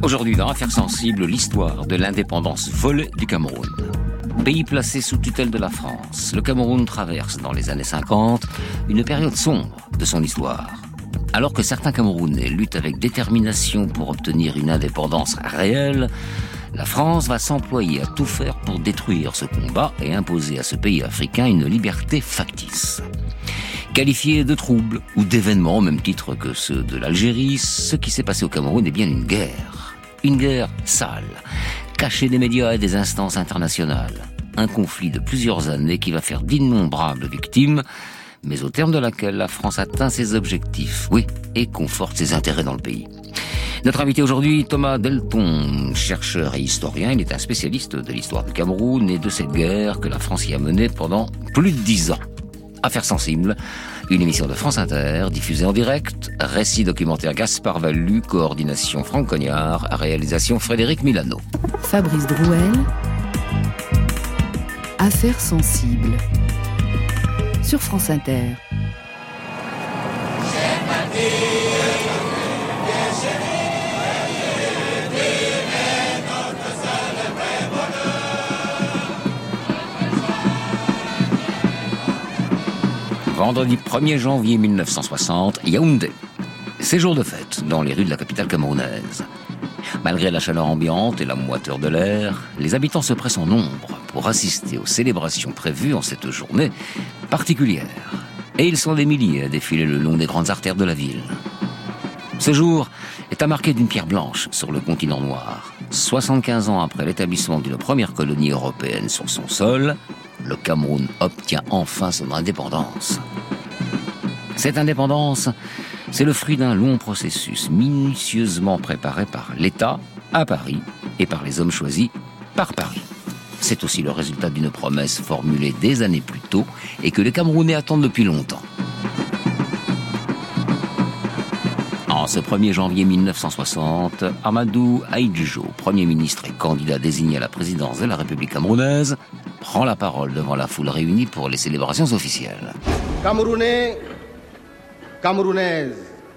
Aujourd'hui, dans Affaires sensibles, l'histoire de l'indépendance volée du Cameroun. Pays placé sous tutelle de la France, le Cameroun traverse dans les années 50 une période sombre de son histoire. Alors que certains Camerounais luttent avec détermination pour obtenir une indépendance réelle, la France va s'employer à tout faire pour détruire ce combat et imposer à ce pays africain une liberté factice. Qualifié de trouble ou d'événement au même titre que ceux de l'Algérie, ce qui s'est passé au Cameroun est bien une guerre. Une guerre sale, cachée des médias et des instances internationales. Un conflit de plusieurs années qui va faire d'innombrables victimes, mais au terme de laquelle la France atteint ses objectifs, oui, et conforte ses intérêts dans le pays. Notre invité aujourd'hui, Thomas Delton, chercheur et historien. Il est un spécialiste de l'histoire du Cameroun et de cette guerre que la France y a menée pendant plus de 10 ans. Affaires sensibles, une émission de France Inter, diffusée en direct, récit documentaire Gaspard Vallu, coordination Franck Cognard, réalisation Frédéric Milano. Fabrice Drouel, Affaires sensibles, sur France Inter. Vendredi 1er janvier 1960, Yaoundé. C'est jour de fête dans les rues de la capitale camerounaise. Malgré la chaleur ambiante et la moiteur de l'air, les habitants se pressent en nombre pour assister aux célébrations prévues en cette journée particulière. Et ils sont des milliers à défiler le long des grandes artères de la ville. Ce jour est à marquer d'une pierre blanche sur le continent noir. 75 ans après l'établissement d'une première colonie européenne sur son sol, le Cameroun obtient enfin son indépendance. Cette indépendance, c'est le fruit d'un long processus minutieusement préparé par l'État à Paris et par les hommes choisis par Paris. C'est aussi le résultat d'une promesse formulée des années plus tôt et que les Camerounais attendent depuis longtemps. En ce 1er janvier 1960, Amadou Ahidjo, Premier ministre et candidat désigné à la présidence de la République camerounaise, prend la parole devant la foule réunie pour les célébrations officielles. Camerounais, Camerounaises,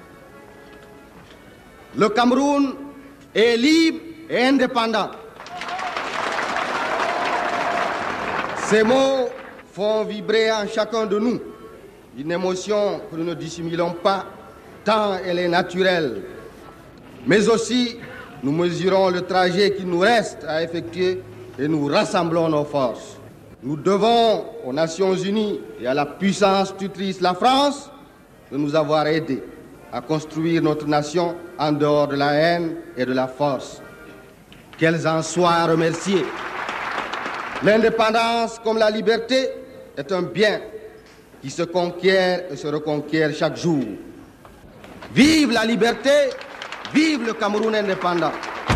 le Cameroun est libre et indépendant. Ces mots font vibrer en chacun de nous une émotion que nous ne dissimulons pas, tant elle est naturelle. Mais aussi, nous mesurons le trajet qu'il nous reste à effectuer et nous rassemblons nos forces. Nous devons aux Nations Unies et à la puissance tutrice, la France, de nous avoir aidés à construire notre nation en dehors de la haine et de la force. Qu'elles en soient remerciées. L'indépendance, comme la liberté, est un bien qui se conquiert et se reconquiert chaque jour. Vive la liberté, vive le Cameroun indépendant.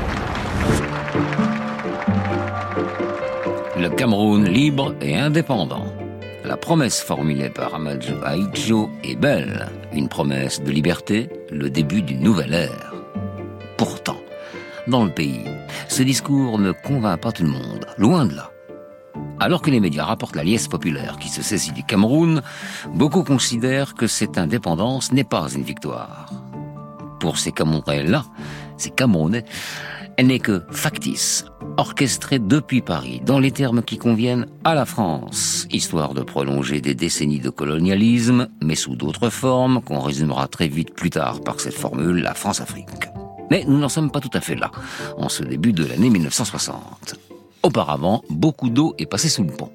Le Cameroun libre et indépendant. La promesse formulée par Amadou Ahidjo est belle. Une promesse de liberté, le début d'une nouvelle ère. Pourtant, dans le pays, ce discours ne convainc pas tout le monde, loin de là. Alors que les médias rapportent la liesse populaire qui se saisit du Cameroun, beaucoup considèrent que cette indépendance n'est pas une victoire. Pour ces Camerounais, elle n'est que factice, orchestrée depuis Paris, dans les termes qui conviennent à la France, histoire de prolonger des décennies de colonialisme, mais sous d'autres formes, qu'on résumera très vite plus tard par cette formule, la France-Afrique. Mais nous n'en sommes pas tout à fait là, en ce début de l'année 1960. Auparavant, beaucoup d'eau est passée sous le pont.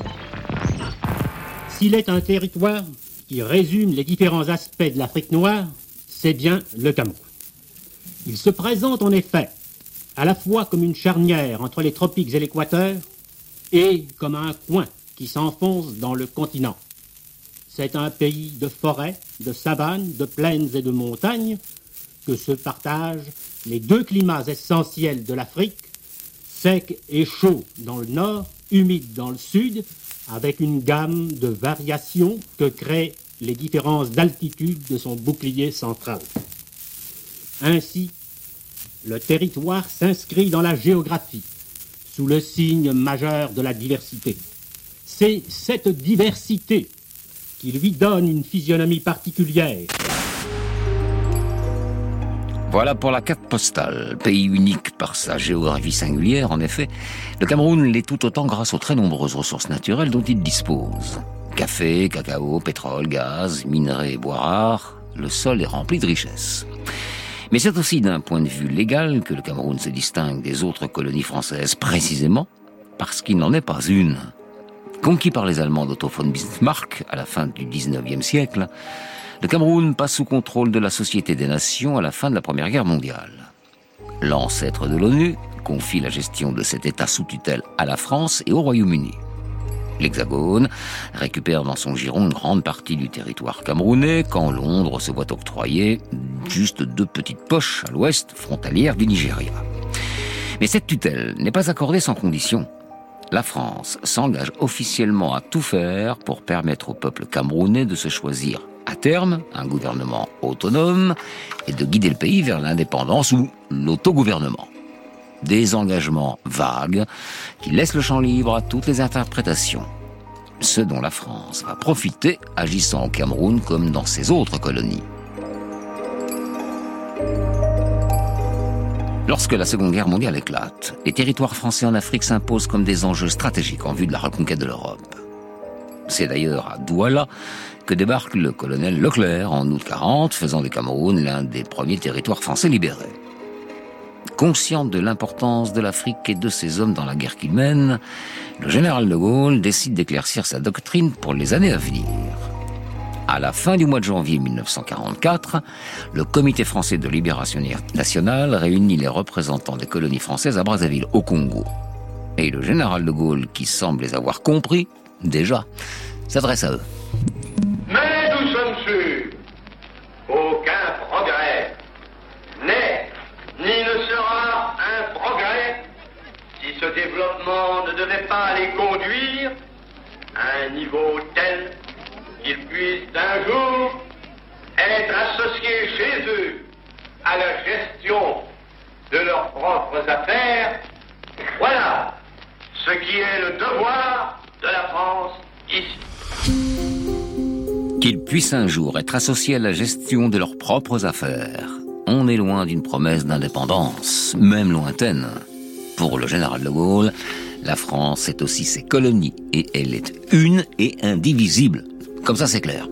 S'il est un territoire qui résume les différents aspects de l'Afrique noire, c'est bien le Cameroun. Il se présente en effet à la fois comme une charnière entre les tropiques et l'équateur et comme un coin qui s'enfonce dans le continent. C'est un pays de forêts, de savanes, de plaines et de montagnes que se partagent les deux climats essentiels de l'Afrique, sec et chaud dans le nord, humide dans le sud, avec une gamme de variations que créent les différences d'altitude de son bouclier central. Ainsi, le territoire s'inscrit dans la géographie, sous le signe majeur de la diversité. C'est cette diversité qui lui donne une physionomie particulière. Voilà pour la carte postale. Pays unique par sa géographie singulière, en effet, le Cameroun l'est tout autant grâce aux très nombreuses ressources naturelles dont il dispose. Café, cacao, pétrole, gaz, minerais et bois rares, le sol est rempli de richesses. Mais c'est aussi d'un point de vue légal que le Cameroun se distingue des autres colonies françaises, précisément parce qu'il n'en est pas une. Conquis par les Allemands d'Otto von Bismarck à la fin du XIXe siècle, le Cameroun passe sous contrôle de la Société des Nations à la fin de la Première Guerre mondiale. L'ancêtre de l'ONU confie la gestion de cet État sous tutelle à la France et au Royaume-Uni. L'Hexagone récupère dans son giron une grande partie du territoire camerounais quand Londres se voit octroyer juste 2 petites poches à l'ouest frontalières du Nigeria. Mais cette tutelle n'est pas accordée sans condition. La France s'engage officiellement à tout faire pour permettre au peuple camerounais de se choisir à terme un gouvernement autonome et de guider le pays vers l'indépendance ou l'autogouvernement. Des engagements vagues qui laissent le champ libre à toutes les interprétations. Ce dont la France va profiter, agissant au Cameroun comme dans ses autres colonies. Lorsque la Seconde Guerre mondiale éclate, les territoires français en Afrique s'imposent comme des enjeux stratégiques en vue de la reconquête de l'Europe. C'est d'ailleurs à Douala que débarque le colonel Leclerc en août 40, faisant du Cameroun l'un des premiers territoires français libérés. Conscient de l'importance de l'Afrique et de ses hommes dans la guerre qu'il mène, le général de Gaulle décide d'éclaircir sa doctrine pour les années à venir. À la fin du mois de janvier 1944, le Comité français de libération nationale réunit les représentants des colonies françaises à Brazzaville, au Congo. Et le général de Gaulle, qui semble les avoir compris, déjà, s'adresse à eux. Mais nous sommes sûrs qu'aucun progrès n'est, ni ne sera un progrès, si ce développement ne devait pas les conduire à un niveau tel qu'ils puissent un jour être associés chez eux à la gestion de leurs propres affaires. Voilà ce qui est le devoir de la France ici. Qu'ils puissent un jour être associés à la gestion de leurs propres affaires. On est loin d'une promesse d'indépendance, même lointaine. Pour le général de Gaulle, la France est aussi ses colonies, et elle est une et indivisible. Comme ça, c'est clair.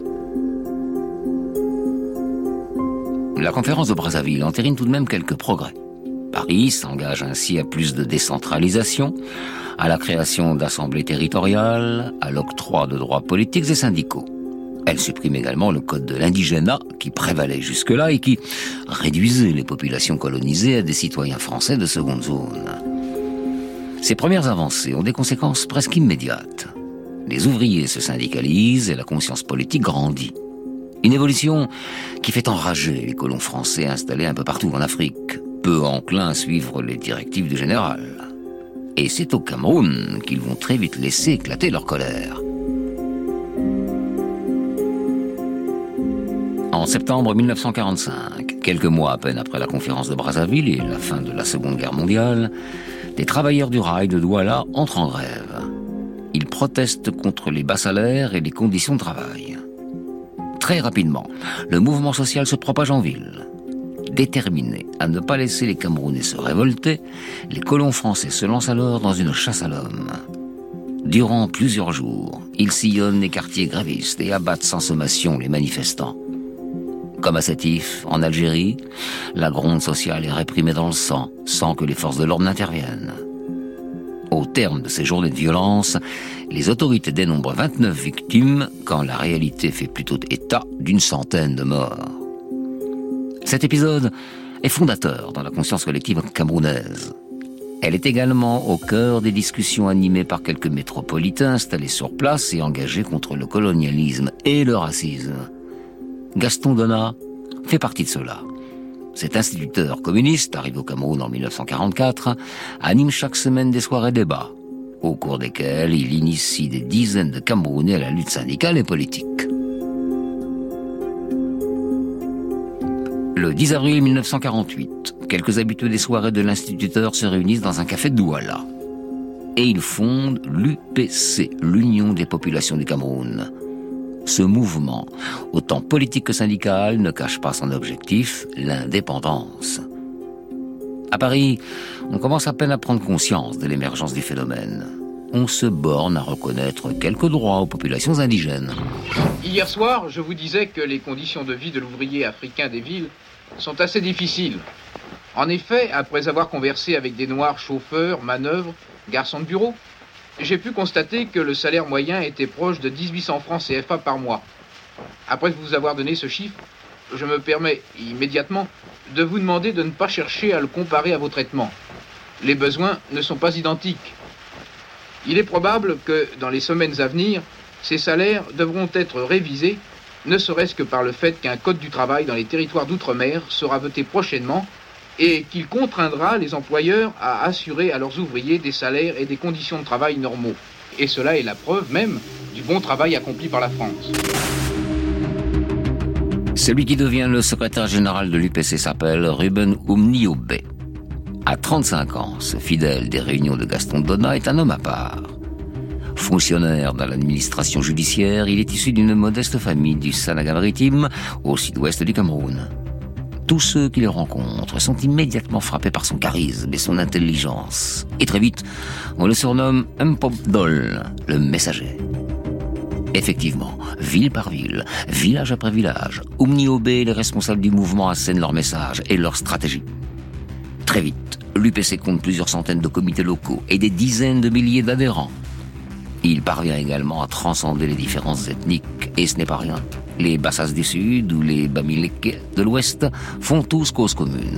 La conférence de Brazzaville entérine tout de même quelques progrès. Paris s'engage ainsi à plus de décentralisation, à la création d'assemblées territoriales, à l'octroi de droits politiques et syndicaux. Elle supprime également le code de l'indigénat qui prévalait jusque-là et qui réduisait les populations colonisées à des citoyens français de seconde zone. Ces premières avancées ont des conséquences presque immédiates. Les ouvriers se syndicalisent et la conscience politique grandit. Une évolution qui fait enrager les colons français installés un peu partout en Afrique, peu enclins à suivre les directives du général. Et c'est au Cameroun qu'ils vont très vite laisser éclater leur colère. En septembre 1945, quelques mois à peine après la conférence de Brazzaville et la fin de la Seconde Guerre mondiale, des travailleurs du rail de Douala entrent en grève. Ils protestent contre les bas salaires et les conditions de travail. Très rapidement, le mouvement social se propage en ville. Déterminés à ne pas laisser les Camerounais se révolter, les colons français se lancent alors dans une chasse à l'homme. Durant plusieurs jours, ils sillonnent les quartiers grévistes et abattent sans sommation les manifestants. Comme à Sétif, en Algérie, la gronde sociale est réprimée dans le sang, sans que les forces de l'ordre n'interviennent. Au terme de ces journées de violence, les autorités dénombrent 29 victimes, quand la réalité fait plutôt état d'une centaine de morts. Cet épisode est fondateur dans la conscience collective camerounaise. Elle est également au cœur des discussions animées par quelques métropolitains installés sur place et engagés contre le colonialisme et le racisme. Gaston Donat fait partie de ceux-là. Cet instituteur communiste, arrivé au Cameroun en 1944, anime chaque semaine des soirées débats, au cours desquelles il initie des dizaines de Camerounais à la lutte syndicale et politique. Le 10 avril 1948, quelques habitués des soirées de l'instituteur se réunissent dans un café de Douala. Et ils fondent l'UPC, l'Union des populations du Cameroun. Ce mouvement, autant politique que syndical, ne cache pas son objectif, l'indépendance. À Paris, on commence à peine à prendre conscience de l'émergence du phénomène. On se borne à reconnaître quelques droits aux populations indigènes. Hier soir, je vous disais que les conditions de vie de l'ouvrier africain des villes sont assez difficiles. En effet, après avoir conversé avec des Noirs chauffeurs, manœuvres, garçons de bureau, j'ai pu constater que le salaire moyen était proche de 1800 francs CFA par mois. Après vous avoir donné ce chiffre, je me permets immédiatement de vous demander de ne pas chercher à le comparer à vos traitements. Les besoins ne sont pas identiques. Il est probable que, dans les semaines à venir, ces salaires devront être révisés, ne serait-ce que par le fait qu'un code du travail dans les territoires d'outre-mer sera voté prochainement et qu'il contraindra les employeurs à assurer à leurs ouvriers des salaires et des conditions de travail normaux. Et cela est la preuve même du bon travail accompli par la France. Celui qui devient le secrétaire général de l'UPC s'appelle Ruben Umniobé. À 35 ans, ce fidèle des réunions de Gaston Donat est un homme à part. Fonctionnaire dans l'administration judiciaire, il est issu d'une modeste famille du Sanaga-Maritime, au sud-ouest du Cameroun. Tous ceux qui le rencontrent sont immédiatement frappés par son charisme et son intelligence. Et très vite, on le surnomme Mpopdol, le messager. Effectivement, ville par ville, village après village, Umniobé et les responsables du mouvement assènent leurs messages et leurs stratégies. Très vite, l'UPC compte plusieurs centaines de comités locaux et des dizaines de milliers d'adhérents. Il parvient également à transcender les différences ethniques, et ce n'est pas rien. Les Bassas du Sud ou les Bamileke de l'Ouest font tous cause commune.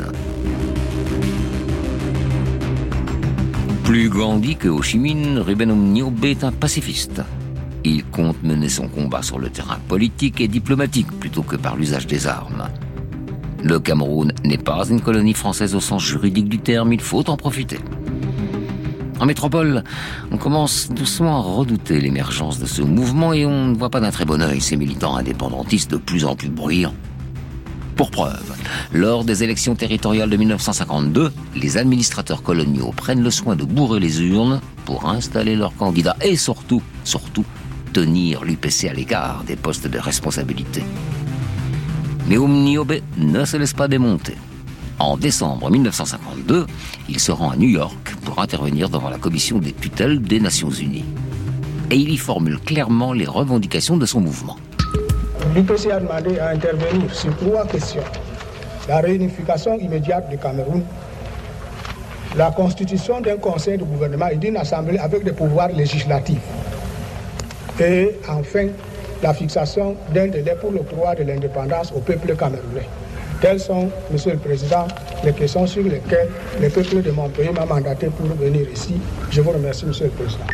Plus Gandhi que Ho Chi Minh, Ruben Umniobé est un pacifiste. Il compte mener son combat sur le terrain politique et diplomatique plutôt que par l'usage des armes. Le Cameroun n'est pas une colonie française au sens juridique du terme, il faut en profiter. En métropole, on commence doucement à redouter l'émergence de ce mouvement et on ne voit pas d'un très bon œil ces militants indépendantistes de plus en plus bruyants. Pour preuve, lors des élections territoriales de 1952, les administrateurs coloniaux prennent le soin de bourrer les urnes pour installer leurs candidats et surtout, tenir l'UPC à l'écart des postes de responsabilité. Mais Umniobé ne se laisse pas démonter. En décembre 1952, il se rend à New York pour intervenir devant la commission des tutelles des Nations Unies. Et il y formule clairement les revendications de son mouvement. L'UPC a demandé à intervenir sur 3 questions. La réunification immédiate du Cameroun, la constitution d'un conseil de gouvernement et d'une assemblée avec des pouvoirs législatifs. Et enfin, la fixation d'un délai pour l'octroi de l'indépendance au peuple camerounais. Telles sont, Monsieur le Président, les questions sur lesquelles le peuple de mon pays m'a mandaté pour venir ici. Je vous remercie, Monsieur le Président.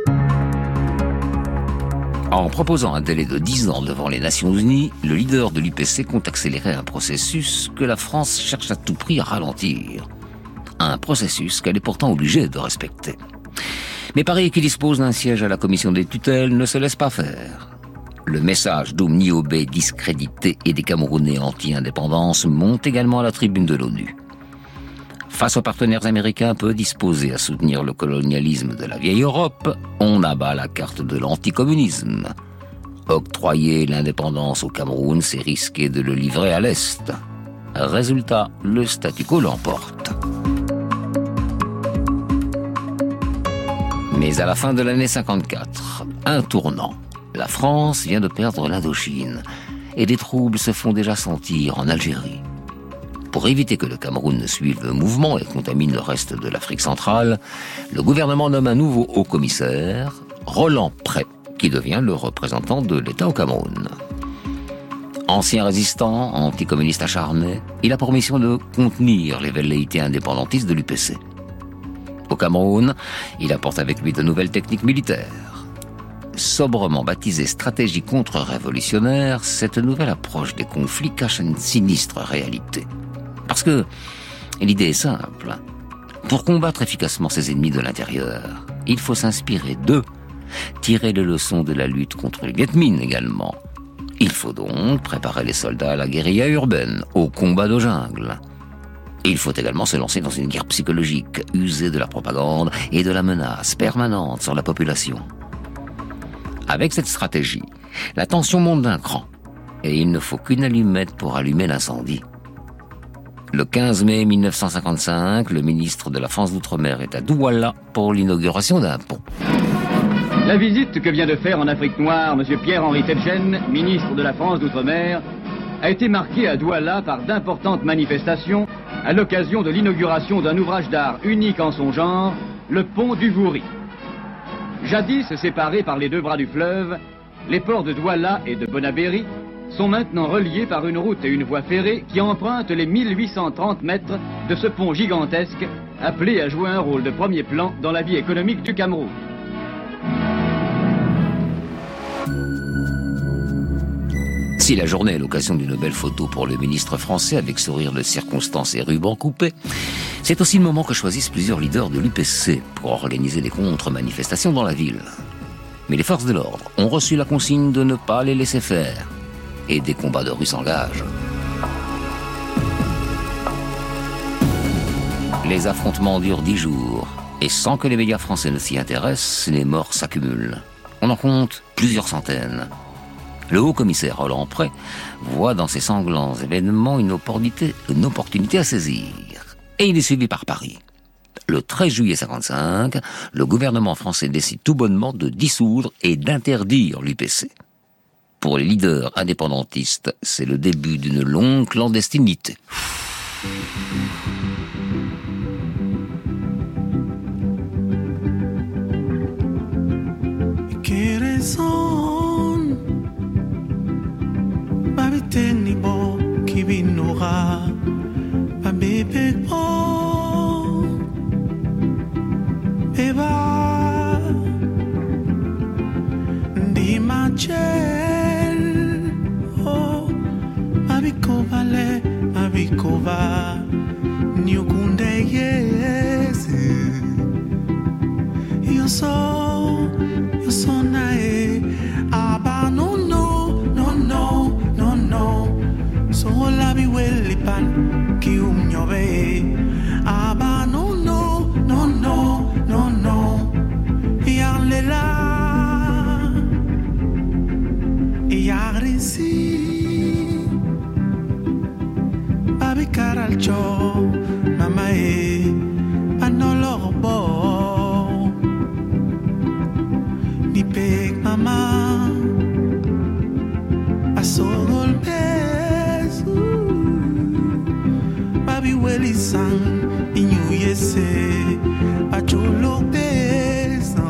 En proposant un délai de 10 ans devant les Nations Unies, le leader de l'UPC compte accélérer un processus que la France cherche à tout prix à ralentir. Un processus qu'elle est pourtant obligée de respecter. Mais Paris, qui dispose d'un siège à la commission des tutelles, ne se laisse pas faire. Le message d'Umniobé discrédité et des Camerounais anti-indépendance monte également à la tribune de l'ONU. Face aux partenaires américains peu disposés à soutenir le colonialisme de la vieille Europe, on abat la carte de l'anticommunisme. Octroyer l'indépendance au Cameroun, c'est risquer de le livrer à l'Est. Résultat, le statu quo l'emporte. Mais à la fin de l'année 54, un tournant. La France vient de perdre l'Indochine et des troubles se font déjà sentir en Algérie. Pour éviter que le Cameroun ne suive le mouvement et contamine le reste de l'Afrique centrale, le gouvernement nomme un nouveau haut-commissaire, Roland Pré, qui devient le représentant de l'État au Cameroun. Ancien résistant, anticommuniste acharné, il a pour mission de contenir les velléités indépendantistes de l'UPC. Au Cameroun, il apporte avec lui de nouvelles techniques militaires. Sobrement baptisée stratégie contre-révolutionnaire, cette nouvelle approche des conflits cache une sinistre réalité. Parce que l'idée est simple. Pour combattre efficacement ses ennemis de l'intérieur, il faut s'inspirer d'eux, tirer les leçons de la lutte contre les Viet Minh également. Il faut donc préparer les soldats à la guérilla urbaine, au combat de jungle. Il faut également se lancer dans une guerre psychologique, user de la propagande et de la menace permanente sur la population. Avec cette stratégie, la tension monte d'un cran et il ne faut qu'une allumette pour allumer l'incendie. Le 15 mai 1955, le ministre de la France d'Outre-mer est à Douala pour l'inauguration d'un pont. La visite que vient de faire en Afrique noire M. Pierre-Henri Tebgen, ministre de la France d'Outre-mer, a été marquée à Douala par d'importantes manifestations à l'occasion de l'inauguration d'un ouvrage d'art unique en son genre, le pont du Vouri. Jadis séparés par les deux bras du fleuve, les ports de Douala et de Bonabéry sont maintenant reliés par une route et une voie ferrée qui empruntent les 1830 mètres de ce pont gigantesque, appelé à jouer un rôle de premier plan dans la vie économique du Cameroun. Si la journée est l'occasion d'une belle photo pour le ministre français avec sourire de circonstance et ruban coupé, c'est aussi le moment que choisissent plusieurs leaders de l'UPC pour organiser des contre-manifestations dans la ville. Mais les forces de l'ordre ont reçu la consigne de ne pas les laisser faire. Et des combats de rue s'engagent. Les affrontements durent 10 jours, et sans que les médias français ne s'y intéressent, les morts s'accumulent. On en compte plusieurs centaines. Le haut-commissaire Roland Prey voit dans ces sanglants événements une opportunité à saisir. Et il est suivi par Paris. Le 13 juillet 1955, le gouvernement français décide tout bonnement de dissoudre et d'interdire l'UPC. Pour les leaders indépendantistes, c'est le début d'une longue clandestinité. Abikova Nyukunde yes Yo so nae Aba no So la bi weli pan Ki umnyobe Aba no Yarlela Yarisi Caralcho, mama panolobo, ni pek mama, asogol besu, babi weli sang, inyu yese, acholo beso,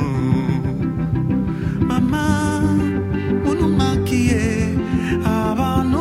mama, unumakie, abano.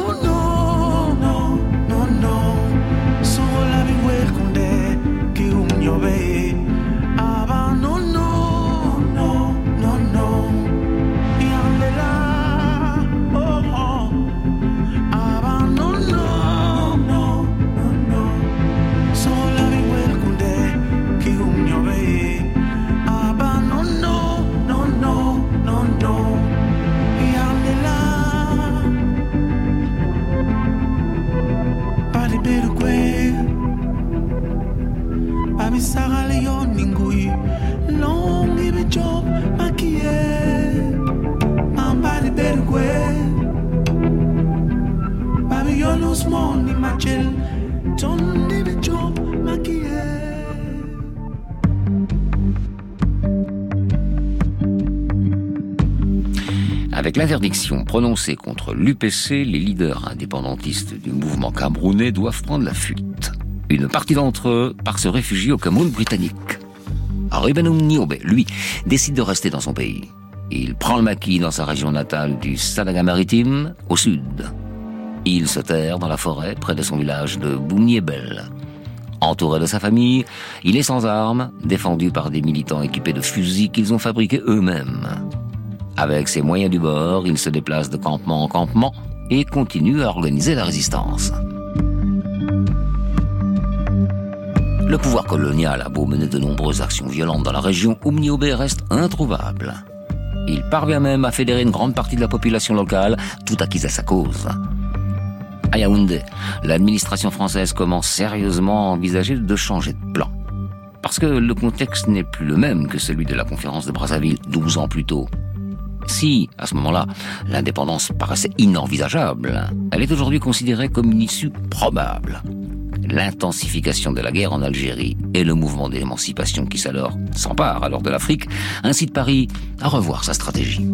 Avec l'interdiction prononcée contre l'UPC, les leaders indépendantistes du mouvement camerounais doivent prendre la fuite. Une partie d'entre eux part se réfugier au Cameroun britannique. Ruben Niobe, lui, décide de rester dans son pays. Il prend le maquis dans sa région natale du Sadaga-Maritime, au sud. Il se terre dans la forêt, près de son village de Boumniebel. Entouré de sa famille, il est sans armes, défendu par des militants équipés de fusils qu'ils ont fabriqués eux-mêmes. Avec ses moyens du bord, il se déplace de campement en campement et continue à organiser la résistance. Le pouvoir colonial a beau mener de nombreuses actions violentes dans la région, Niobe reste introuvable. Il parvient même à fédérer une grande partie de la population locale, tout acquise à sa cause. À Yaoundé, l'administration française commence sérieusement à envisager de changer de plan. Parce que le contexte n'est plus le même que celui de la conférence de Brazzaville 12 ans plus tôt. Si, à ce moment-là, l'indépendance paraissait inenvisageable, elle est aujourd'hui considérée comme une issue probable. L'intensification de la guerre en Algérie et le mouvement d'émancipation qui s'empare alors de l'Afrique incite Paris à revoir sa stratégie.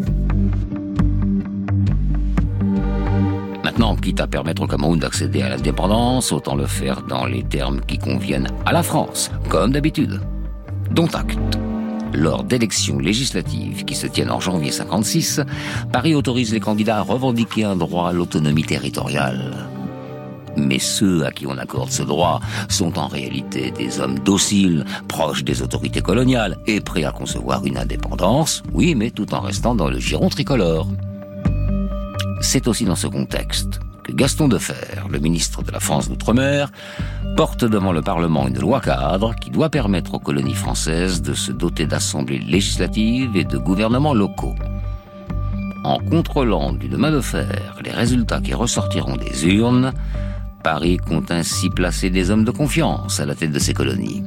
Maintenant, quitte à permettre au Cameroun d'accéder à l'indépendance, autant le faire dans les termes qui conviennent à la France, comme d'habitude. Dont acte. Lors d'élections législatives qui se tiennent en janvier 1956, Paris autorise les candidats à revendiquer un droit à l'autonomie territoriale. Mais ceux à qui on accorde ce droit sont en réalité des hommes dociles, proches des autorités coloniales et prêts à concevoir une indépendance, oui, mais tout en restant dans le giron tricolore. C'est aussi dans ce contexte que Gaston Defferre, le ministre de la France d'Outre-mer, porte devant le Parlement une loi cadre qui doit permettre aux colonies françaises de se doter d'assemblées législatives et de gouvernements locaux. En contrôlant d'une main de fer les résultats qui ressortiront des urnes, Paris compte ainsi placer des hommes de confiance à la tête de ses colonies.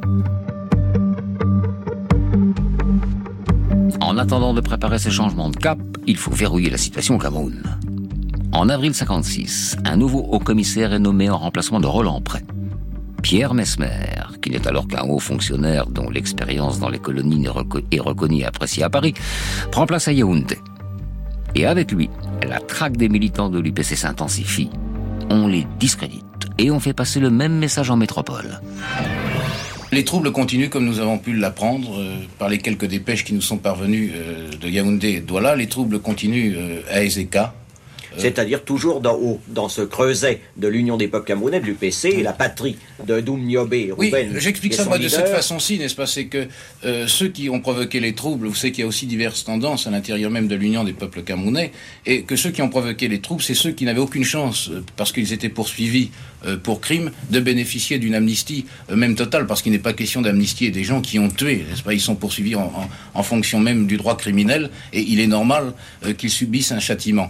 En attendant de préparer ces changements de cap, il faut verrouiller la situation au Cameroun. En avril 1956, un nouveau haut-commissaire est nommé en remplacement de Roland Prey. Pierre Messmer, qui n'est alors qu'un haut fonctionnaire dont l'expérience dans les colonies est reconnue et appréciée à Paris, prend place à Yaoundé. Et avec lui, la traque des militants de l'UPC s'intensifie. On les discrédite et on fait passer le même message en métropole. Les troubles continuent comme nous avons pu l'apprendre par les quelques dépêches qui nous sont parvenues de Yaoundé et de Douala. Les troubles continuent à Ezeka. C'est-à-dire toujours dans ce creuset de l'Union des peuples camerounais, de l'UPC, la patrie de Doumniobé, Rouben. Oui, j'explique ça moi de cette façon-ci, n'est-ce pas? C'est que ceux qui ont provoqué les troubles, vous savez qu'il y a aussi diverses tendances à l'intérieur même de l'Union des peuples camerounais, et que ceux qui ont provoqué les troubles, c'est ceux qui n'avaient aucune chance, parce qu'ils étaient poursuivis pour crime, de bénéficier d'une amnistie même totale, parce qu'il n'est pas question d'amnistier des gens qui ont tué, n'est-ce pas? Ils sont poursuivis en fonction même du droit criminel, et il est normal qu'ils subissent un châtiment.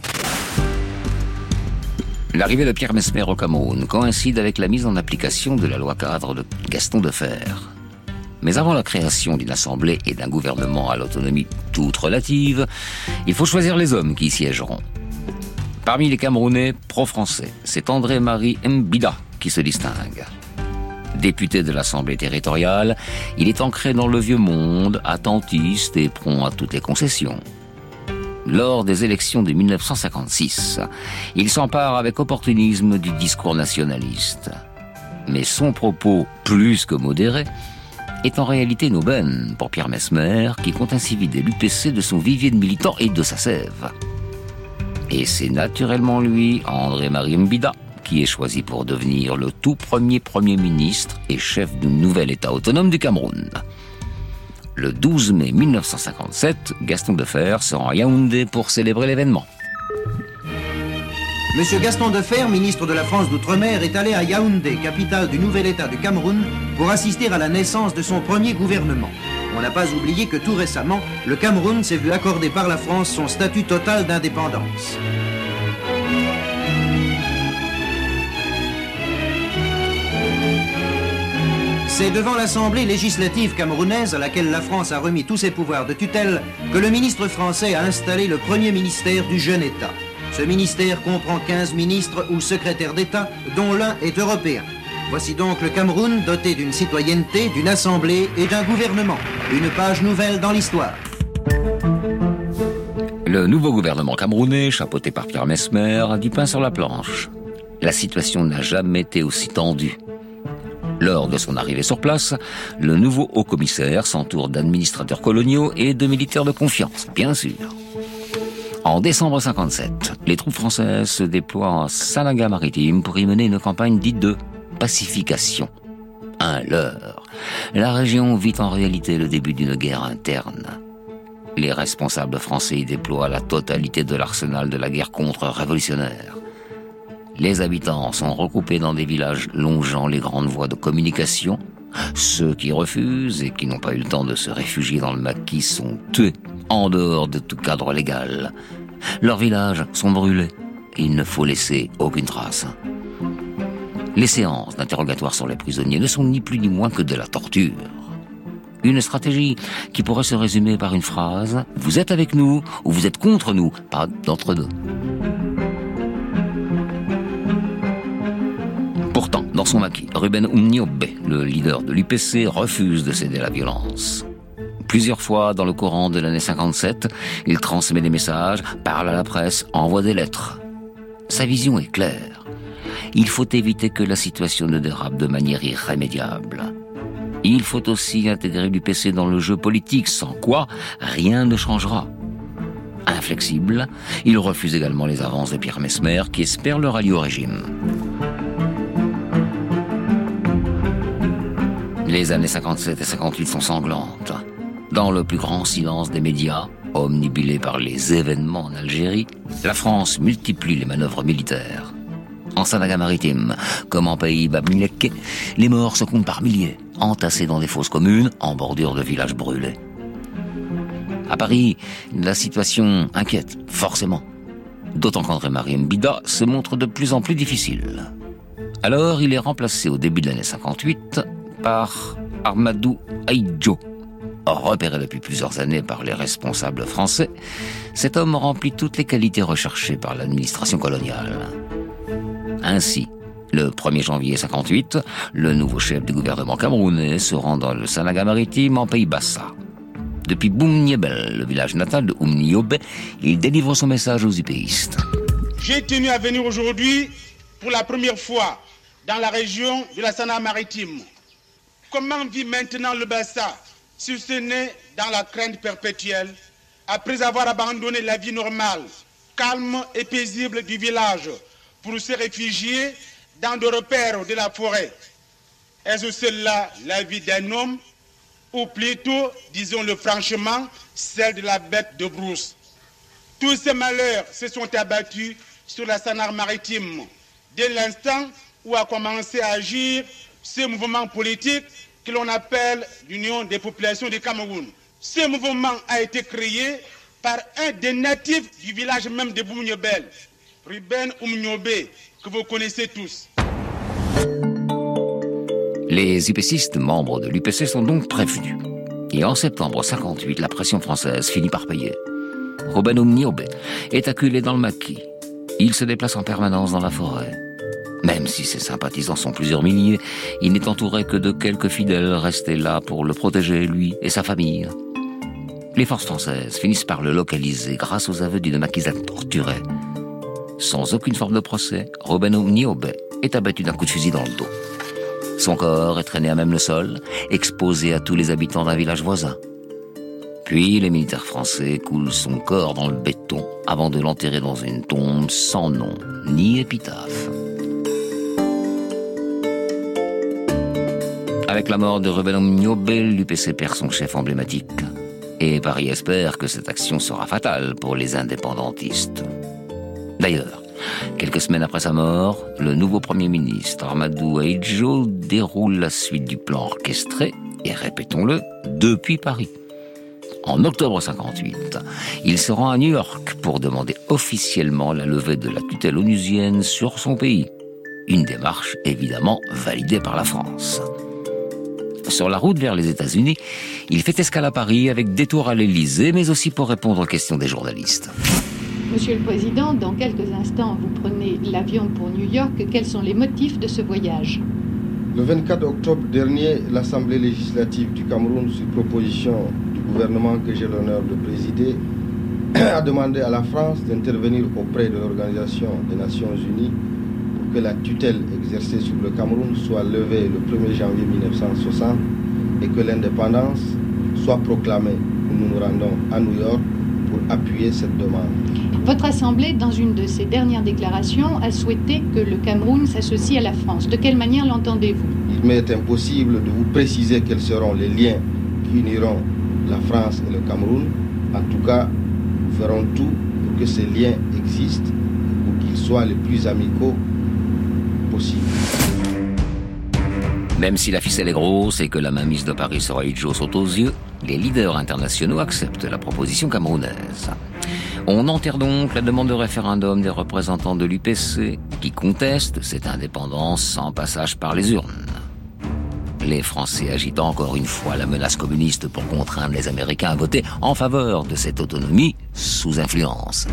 L'arrivée de Pierre Messmer au Cameroun coïncide avec la mise en application de la loi cadre de Gaston Defferre. Mais avant la création d'une assemblée et d'un gouvernement à l'autonomie toute relative, il faut choisir les hommes qui y siégeront. Parmi les Camerounais pro-français, c'est André-Marie Mbida qui se distingue. Député de l'Assemblée territoriale, il est ancré dans le vieux monde, attentiste et prompt à toutes les concessions. Lors des élections de 1956, il s'empare avec opportunisme du discours nationaliste. Mais son propos, plus que modéré, est en réalité une aubaine pour Pierre Messmer, qui compte ainsi vider l'UPC de son vivier de militants et de sa sève. Et c'est naturellement lui, André-Marie Mbida, qui est choisi pour devenir le tout premier Premier ministre et chef du nouvel État autonome du Cameroun. Le 12 mai 1957, Gaston Defferre se rend à Yaoundé pour célébrer l'événement. Monsieur Gaston Defferre, ministre de la France d'Outre-mer, est allé à Yaoundé, capitale du nouvel État du Cameroun, pour assister à la naissance de son premier gouvernement. On n'a pas oublié que tout récemment, le Cameroun s'est vu accorder par la France son statut total d'indépendance. C'est devant l'Assemblée législative camerounaise, à laquelle la France a remis tous ses pouvoirs de tutelle, que le ministre français a installé le premier ministère du jeune État. Ce ministère comprend 15 ministres ou secrétaires d'État, dont l'un est européen. Voici donc le Cameroun doté d'une citoyenneté, d'une assemblée et d'un gouvernement. Une page nouvelle dans l'histoire. Le nouveau gouvernement camerounais, chapeauté par Pierre Messmer, a du pain sur la planche. La situation n'a jamais été aussi tendue. Lors de son arrivée sur place, le nouveau haut-commissaire s'entoure d'administrateurs coloniaux et de militaires de confiance, bien sûr. En décembre 1957, les troupes françaises se déploient en Salaga-Maritime pour y mener une campagne dite de pacification. Un leurre. La région vit en réalité le début d'une guerre interne. Les responsables français y déploient la totalité de l'arsenal de la guerre contre-révolutionnaire. Les habitants sont regroupés dans des villages longeant les grandes voies de communication. Ceux qui refusent et qui n'ont pas eu le temps de se réfugier dans le maquis sont tués en dehors de tout cadre légal. Leurs villages sont brûlés et il ne faut laisser aucune trace. Les séances d'interrogatoire sur les prisonniers ne sont ni plus ni moins que de la torture. Une stratégie qui pourrait se résumer par une phrase « Vous êtes avec nous ou vous êtes contre nous », pas d'entre-deux. Pourtant, dans son maquis, Ruben Umniobe, le leader de l'UPC, refuse de céder à la violence. Plusieurs fois dans le courant de l'année 57, il transmet des messages, parle à la presse, envoie des lettres. Sa vision est claire. Il faut éviter que la situation ne dérape de manière irrémédiable. Il faut aussi intégrer l'UPC dans le jeu politique, sans quoi rien ne changera. Inflexible, il refuse également les avances de Pierre Messmer, qui espère le rallier au régime. Les années 57 et 58 sont sanglantes. Dans le plus grand silence des médias, omnibulés par les événements en Algérie, la France multiplie les manœuvres militaires. En Sanaga-Maritime, comme en pays Bamileke, les morts se comptent par milliers, entassés dans des fosses communes, en bordure de villages brûlés. À Paris, la situation inquiète, forcément. D'autant qu'André-Marie Mbida se montre de plus en plus difficile. Alors, il est remplacé au début de l'année 58 par Ahmadou Ahidjo. Repéré depuis plusieurs années par les responsables français, cet homme remplit toutes les qualités recherchées par l'administration coloniale. Ainsi, le 1er janvier 58, le nouveau chef du gouvernement camerounais se rend dans le Sanaga-Maritime en Pays Bassa. Depuis Boumniebel, le village natal de Umniobe, il délivre son message aux UPistes. J'ai tenu à venir aujourd'hui pour la première fois dans la région de la Sanaga-Maritime. Comment vit maintenant le Bassa, si ce n'est dans la crainte perpétuelle, après avoir abandonné la vie normale, calme et paisible du village, pour se réfugier dans des repères de la forêt? Est-ce cela la vie d'un homme, ou plutôt, disons-le franchement, celle de la bête de brousse? Tous ces malheurs se sont abattus sur la Sanaga-Maritime dès l'instant où a commencé à agir ce mouvement politique que l'on appelle l'Union des populations du Cameroun. Ce mouvement a été créé par un des natifs du village même de Boumniebel, Ruben Umniobe, que vous connaissez tous. Les UPCistes membres de l'UPC sont donc prévenus. Et en septembre 58, la pression française finit par payer. Ruben Umniobe est acculé dans le maquis. Il se déplace en permanence dans la forêt. Même si ses sympathisants sont plusieurs milliers, il n'est entouré que de quelques fidèles restés là pour le protéger, lui et sa famille. Les forces françaises finissent par le localiser grâce aux aveux d'une maquisette torturée. Sans aucune forme de procès, Ruben Umniobe est abattu d'un coup de fusil dans le dos. Son corps est traîné à même le sol, exposé à tous les habitants d'un village voisin. Puis les militaires français coulent son corps dans le béton avant de l'enterrer dans une tombe sans nom ni épitaphe. Avec la mort de Ruben Umniobe, l'UPC perd son chef emblématique. Et Paris espère que cette action sera fatale pour les indépendantistes. D'ailleurs, quelques semaines après sa mort, le nouveau Premier ministre, Ahmadou Ahidjo, déroule la suite du plan orchestré, et répétons-le, depuis Paris. En octobre 58, il se rend à New York pour demander officiellement la levée de la tutelle onusienne sur son pays. Une démarche évidemment validée par la France. Sur la route vers les États-Unis, il fait escale à Paris avec détour à l'Élysée, mais aussi pour répondre aux questions des journalistes. Monsieur le Président, dans quelques instants, vous prenez l'avion pour New York. Quels sont les motifs de ce voyage? Le 24 octobre dernier, l'Assemblée législative du Cameroun, sur proposition du gouvernement que j'ai l'honneur de présider, a demandé à la France d'intervenir auprès de l'Organisation des Nations Unies pour que la tutelle exercée sur le Cameroun soit levée le 1er janvier 1960 et que l'indépendance soit proclamée. Nous nous rendons à New York pour appuyer cette demande. Votre Assemblée, dans une de ses dernières déclarations, a souhaité que le Cameroun s'associe à la France. De quelle manière l'entendez-vous? Il m'est impossible de vous préciser quels seront les liens qui uniront la France et le Cameroun. En tout cas, nous ferons tout pour que ces liens existent et pour qu'ils soient les plus amicaux possibles. Même si la ficelle est grosse et que la mainmise de Paris sur Ahidjo saute aux yeux, les leaders internationaux acceptent la proposition camerounaise. On enterre donc la demande de référendum des représentants de l'UPC qui contestent cette indépendance sans passage par les urnes. les Français agitent encore une fois la menace communiste pour contraindre les Américains à voter en faveur de cette autonomie sous influence.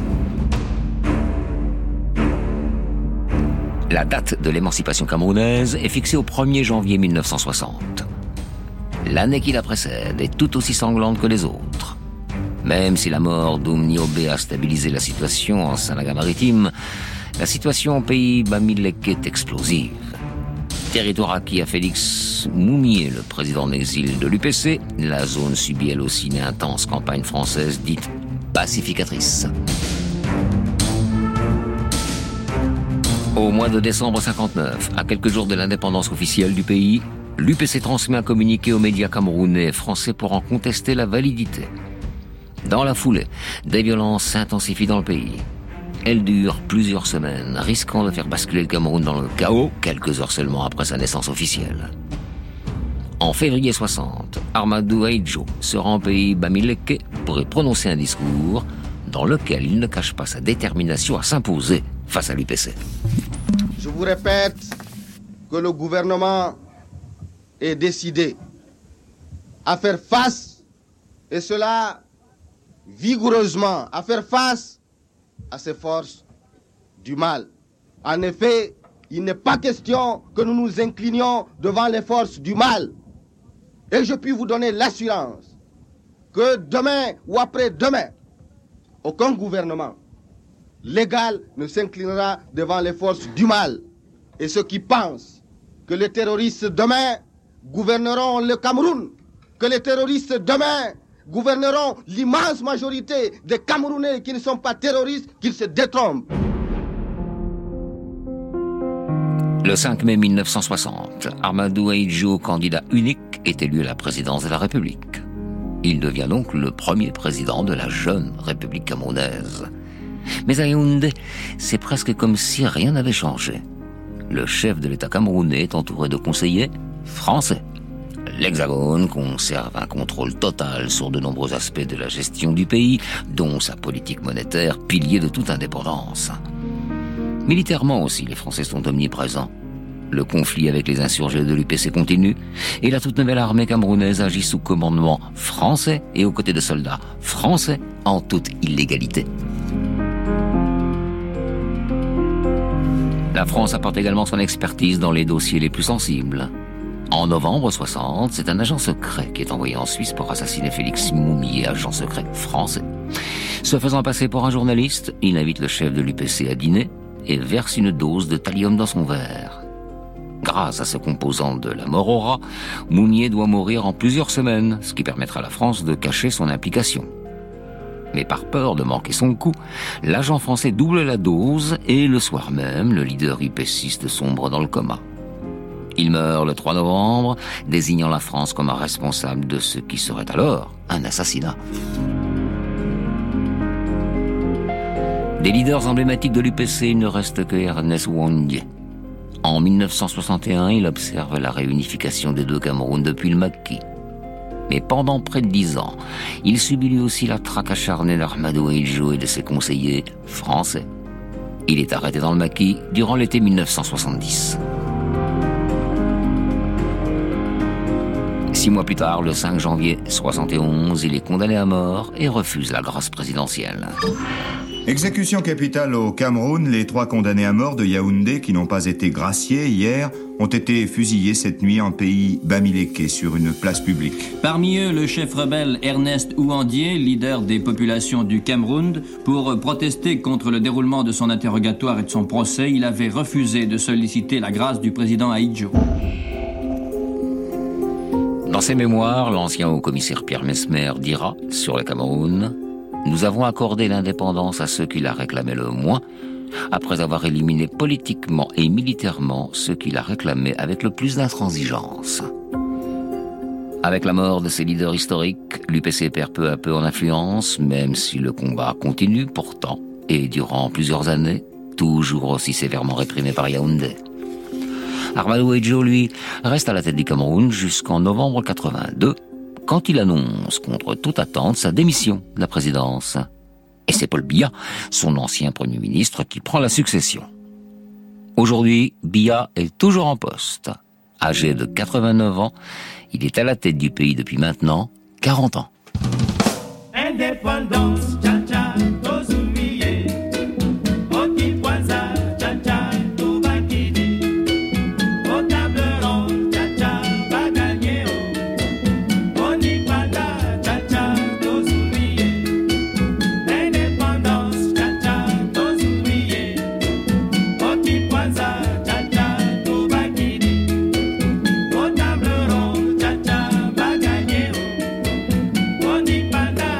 La date de l'émancipation camerounaise est fixée au 1er janvier 1960. L'année qui la précède est tout aussi sanglante que les autres. Même si la mort d'Oumni Obé a stabilisé la situation en Sénégal-Maritime, la situation au pays Bamileke est explosive. Territoire acquis à Félix Moumié, le président d'exil de l'UPC, la zone subit elle aussi une intense campagne française dite pacificatrice. Au mois de décembre 59, à quelques jours de l'indépendance officielle du pays, l'UPC transmet un communiqué aux médias camerounais et français pour en contester la validité. Dans la foulée, des violences s'intensifient dans le pays. Elles durent plusieurs semaines, risquant de faire basculer le Cameroun dans le chaos, quelques heures seulement après sa naissance officielle. En février 60, Ahmadou Ahidjo se rend au pays Bamileke pour y prononcer un discours dans lequel il ne cache pas sa détermination à s'imposer face à l'UPC. Je vous répète que le gouvernement est décidé à faire face, et cela vigoureusement, à faire face à ces forces du mal. En effet, il n'est pas question que nous nous inclinions devant les forces du mal. Et je puis vous donner l'assurance que demain ou après-demain, aucun gouvernement légal ne s'inclinera devant les forces du mal. Et ceux qui pensent que les terroristes demain gouverneront le Cameroun, que les terroristes demain gouverneront l'immense majorité des Camerounais qui ne sont pas terroristes, qu'ils se détrompent. Le 5 mai 1960, Ahmadou Ahidjo, candidat unique, est élu à la présidence de la République. Il devient donc le premier président de la jeune République camerounaise. Mais à Yaoundé, c'est presque comme si rien n'avait changé. Le chef de l'État camerounais est entouré de conseillers français. L'Hexagone conserve un contrôle total sur de nombreux aspects de la gestion du pays, dont sa politique monétaire, pilier de toute indépendance. Militairement aussi, les Français sont omniprésents. Le conflit avec les insurgés de l'UPC continue, et la toute nouvelle armée camerounaise agit sous commandement français et aux côtés de soldats français en toute illégalité. La France apporte également son expertise dans les dossiers les plus sensibles. En novembre 60, c'est un agent secret qui est envoyé en Suisse pour assassiner Félix Moumié, agent secret français. Se faisant passer pour un journaliste, il invite le chef de l'UPC à dîner et verse une dose de thallium dans son verre. Grâce à ce composant de la mort au rat, Moumié doit mourir en plusieurs semaines, ce qui permettra à la France de cacher son implication. Mais par peur de manquer son coup, l'agent français double la dose et le soir même, le leader UPCiste sombre dans le coma. Il meurt le 3 novembre, désignant la France comme un responsable de ce qui serait alors un assassinat. Des leaders emblématiques de l'UPC, il ne reste que Ernest Ouandie. En 1961, il observe la réunification des deux Camerouns depuis le Maquis. Mais pendant près de 10 ans, il subit lui aussi la traque acharnée d'Ahmadou Ahidjo et de ses conseillers français. Il est arrêté dans le Maquis durant l'été 1970. 6 mois plus tard, le 5 janvier 71, il est condamné à mort et refuse la grâce présidentielle. Exécution capitale au Cameroun, les 3 condamnés à mort de Yaoundé qui n'ont pas été graciés hier ont été fusillés cette nuit en pays Bamileke sur une place publique. Parmi eux, le chef rebelle Ernest Ouandie, leader des populations du Cameroun, pour protester contre le déroulement de son interrogatoire et de son procès, il avait refusé de solliciter la grâce du président Ahidjo. Dans ses mémoires, l'ancien haut-commissaire Pierre Mesmer dira, sur le Cameroun, « Nous avons accordé l'indépendance à ceux qui la réclamaient le moins, après avoir éliminé politiquement et militairement ceux qui la réclamaient avec le plus d'intransigeance. » Avec la mort de ses leaders historiques, l'UPC perd peu à peu en influence, même si le combat continue pourtant, et durant plusieurs années, toujours aussi sévèrement réprimé par Yaoundé. Ahmadou Ahidjo, lui, reste à la tête du Cameroun jusqu'en novembre 82, quand il annonce, contre toute attente, sa démission de la présidence. Et c'est Paul Biya, son ancien Premier ministre, qui prend la succession. Aujourd'hui, Biya est toujours en poste, Âgé de 89 ans, il est à la tête du pays depuis maintenant 40 ans. Indépendance, cha-cha, tozumiye. Okipwanza, cha-cha, tubakidi. Au table ronde, cha-cha, bagagné. Onipanda, cha-cha, tozumiye. Indépendance, cha-cha, tozumiye. Okipwanza, cha-cha, tubakidi. Au table ronde, cha-cha, bagagné. Onipanda.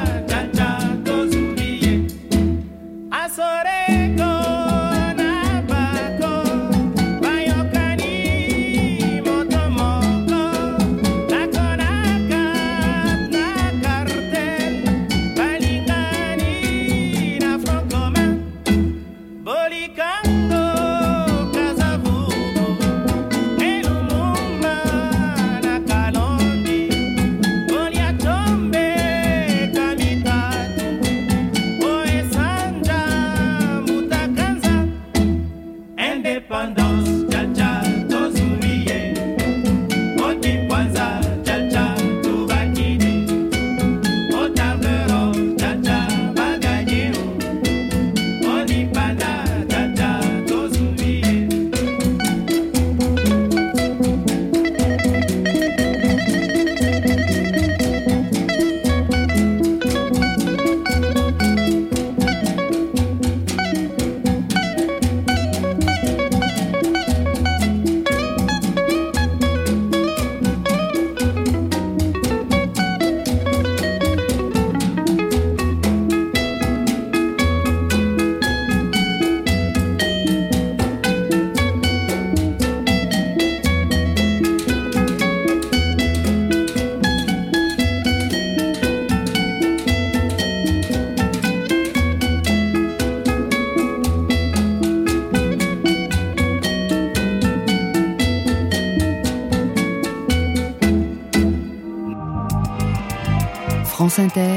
France Inter.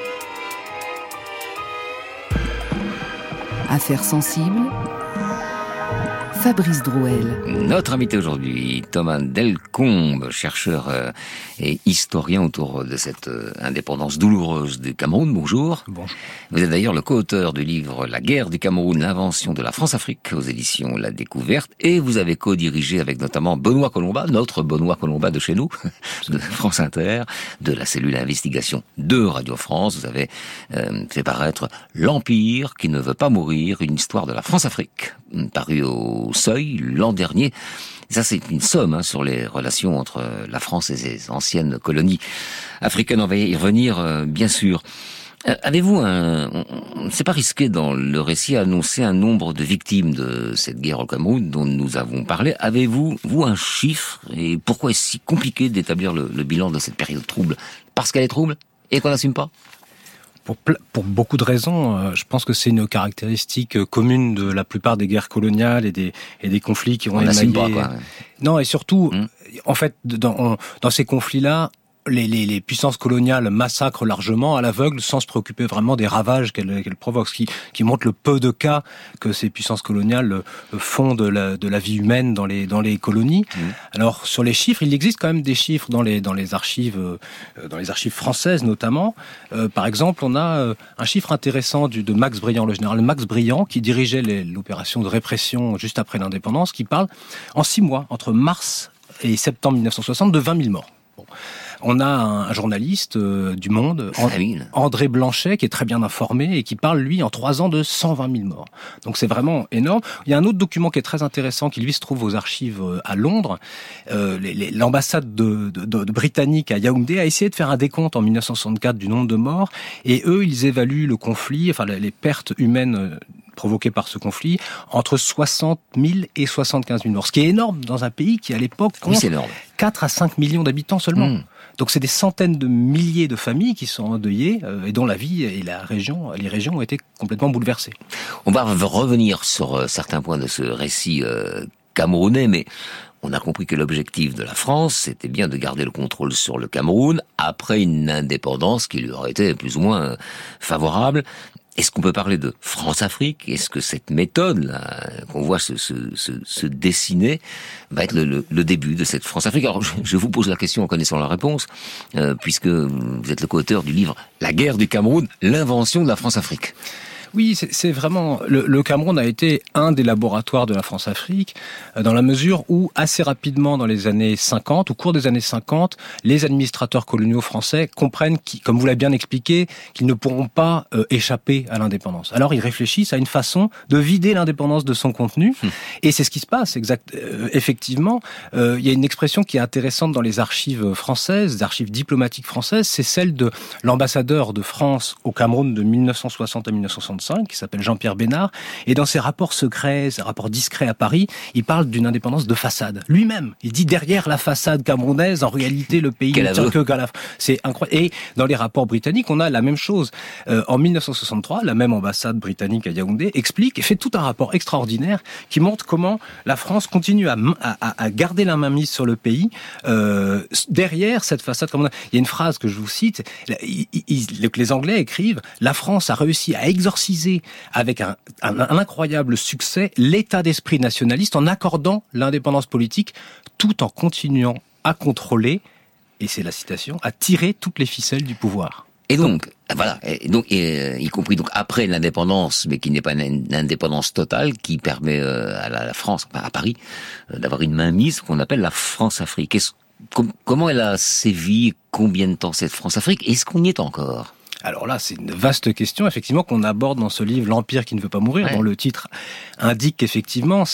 Affaires sensibles. Fabrice Drouel. Notre invité aujourd'hui, Thomas Delcombe, chercheur et historien autour de cette indépendance douloureuse du Cameroun. Bonjour. Bonjour. Vous êtes d'ailleurs le co-auteur du livre La guerre du Cameroun, l'invention de la France-Afrique aux éditions La Découverte, et vous avez co-dirigé avec notamment Benoît Colomba, notre Benoît Colomba de chez nous, de France Inter, de la cellule investigation de Radio France. Vous avez fait paraître L'Empire qui ne veut pas mourir, une histoire de la France-Afrique, paru au Seuil l'an dernier. Ça, c'est une somme sur les relations entre la France et ses anciennes colonies africaines. On va y revenir, bien sûr. Avez-vous c'est pas risqué dans le récit à annoncer un nombre de victimes de cette guerre au Cameroun dont nous avons parlé. Avez-vous un chiffre, et pourquoi est-ce si compliqué d'établir le bilan de cette période trouble? Parce qu'elle est trouble et qu'on n'assume pas? Pour beaucoup de raisons, je pense que c'est une caractéristique commune de la plupart des guerres coloniales et des conflits qui ont émaillé. On n'assume pas, quoi. Non, et surtout, en fait, dans ces conflits-là, les puissances coloniales massacrent largement à l'aveugle sans se préoccuper vraiment des ravages qu'elles provoquent, ce qui montre le peu de cas que ces puissances coloniales font de la vie humaine dans les colonies. Alors sur les chiffres, il existe quand même des chiffres dans les archives françaises notamment. Par exemple, on a un chiffre intéressant de Max Briand, le général Max Briand, qui dirigeait l'opération de répression juste après l'indépendance, qui parle en 6 mois, entre mars et septembre 1960, de 20 000 morts. Bon. On a un journaliste du Monde, André Blanchet, qui est très bien informé et qui parle, lui, en 3 ans de 120 000 morts. Donc c'est vraiment énorme. Il y a un autre document qui est très intéressant, qui lui se trouve aux archives à Londres. L'ambassade de britannique à Yaoundé a essayé de faire un décompte en 1964 du nombre de morts, et eux, ils évaluent le conflit, enfin les pertes humaines provoquées par ce conflit, entre 60 000 et 75 000 morts. Ce qui est énorme dans un pays qui, à l'époque, compte 4 à 5 millions d'habitants seulement. Donc c'est des centaines de milliers de familles qui sont endeuillées et dont la vie et les régions ont été complètement bouleversées. On va revenir sur certains points de ce récit camerounais, mais on a compris que l'objectif de la France, c'était bien de garder le contrôle sur le Cameroun après une indépendance qui lui aurait été plus ou moins favorable. Est-ce qu'on peut parler de France-Afrique? Est-ce que cette méthode là, qu'on voit se dessiner va être le début de cette France-Afrique? Alors, je vous pose la question en connaissant la réponse, puisque vous êtes le co-auteur du livre « La guerre du Cameroun, l'invention de la France-Afrique ». Oui, c'est vraiment... Le Cameroun a été un des laboratoires de la France-Afrique, dans la mesure où, assez rapidement, dans les années 50, au cours des années 50, les administrateurs coloniaux français comprennent, comme vous l'avez bien expliqué, qu'ils ne pourront pas échapper à l'indépendance. Alors, ils réfléchissent à une façon de vider l'indépendance de son contenu, et c'est ce qui se passe, effectivement. Il y a une expression qui est intéressante dans les archives françaises, les archives diplomatiques françaises, c'est celle de l'ambassadeur de France au Cameroun de 1960 à 1965, qui s'appelle Jean-Pierre Bénard, et dans ses rapports secrets, ses rapports discrets à Paris, il parle d'une indépendance de façade. Lui-même, il dit derrière la façade camerounaise, en réalité, le pays ne tient que qu'à la... C'est incroyable. Et dans les rapports britanniques, on a la même chose. En 1963, la même ambassade britannique à Yaoundé explique et fait tout un rapport extraordinaire qui montre comment la France continue à garder la main mise sur le pays derrière cette façade camerounaise. Il y a une phrase que je vous cite, les Anglais écrivent « La France a réussi à exorciser avec un incroyable succès l'état d'esprit nationaliste en accordant l'indépendance politique tout en continuant à contrôler, et c'est la citation, à tirer toutes les ficelles du pouvoir. » Et donc, voilà, y compris donc après l'indépendance, mais qui n'est pas une indépendance totale, qui permet à la France, à Paris, d'avoir une mainmise qu'on appelle la France-Afrique. Comment elle a sévi, combien de temps cette France-Afrique? Est-ce qu'on y est encore? Alors là, c'est une vaste question, effectivement, qu'on aborde dans ce livre, L'Empire qui ne veut pas mourir, dont le titre indique qu'effectivement,